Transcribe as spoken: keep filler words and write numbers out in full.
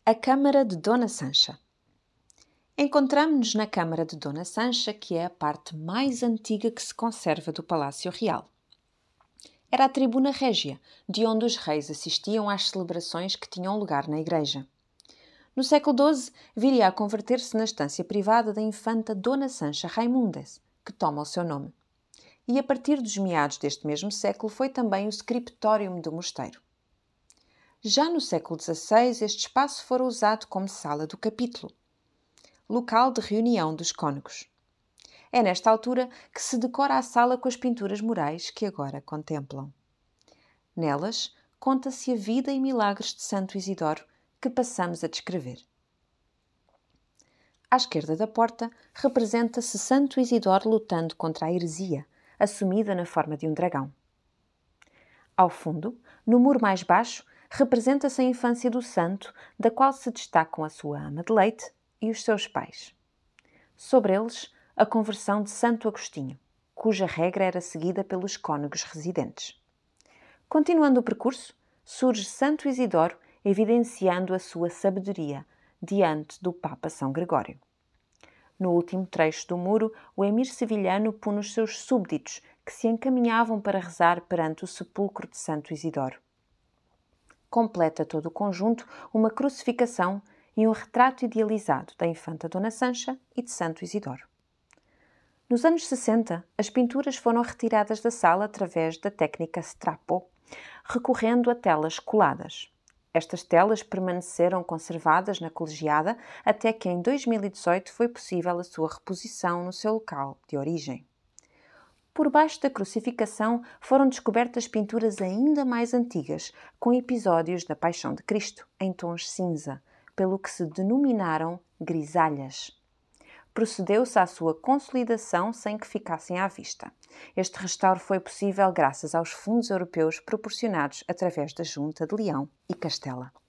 A Câmara de Dona Sancha. Encontramo-nos na Câmara de Dona Sancha, que é a parte mais antiga que se conserva do Palácio Real. Era a tribuna régia, de onde os reis assistiam às celebrações que tinham lugar na igreja. No século doze, viria a converter-se na estância privada da infanta Dona Sancha Raimundes, que toma o seu nome. E a partir dos meados deste mesmo século foi também o scriptorium do mosteiro. Já no século dezasseis, este espaço fora usado como sala do capítulo, local de reunião dos cônegos. É nesta altura que se decora a sala com as pinturas murais que agora contemplam. Nelas, conta-se a vida e milagres de Santo Isidoro, que passamos a descrever. À esquerda da porta, representa-se Santo Isidoro lutando contra a heresia, assumida na forma de um dragão. Ao fundo, no muro mais baixo, representa-se a infância do santo, da qual se destacam a sua ama de leite e os seus pais. Sobre eles, a conversão de Santo Agostinho, cuja regra era seguida pelos cônegos residentes. Continuando o percurso, surge Santo Isidoro, evidenciando a sua sabedoria diante do Papa São Gregório. No último trecho do muro, o emir sevilhano pune os seus súbditos, que se encaminhavam para rezar perante o sepulcro de Santo Isidoro. Completa todo o conjunto uma crucificação e um retrato idealizado da infanta Dona Sancha e de Santo Isidoro. Nos anos sessenta, as pinturas foram retiradas da sala através da técnica Strapo, recorrendo a telas coladas. Estas telas permaneceram conservadas na colegiada até que em dois mil e dezoito foi possível a sua reposição no seu local de origem. Por baixo da crucificação foram descobertas pinturas ainda mais antigas, com episódios da Paixão de Cristo, em tons cinza, pelo que se denominaram grisalhas. Procedeu-se à sua consolidação sem que ficassem à vista. Este restauro foi possível graças aos fundos europeus proporcionados através da Junta de Leão e Castela.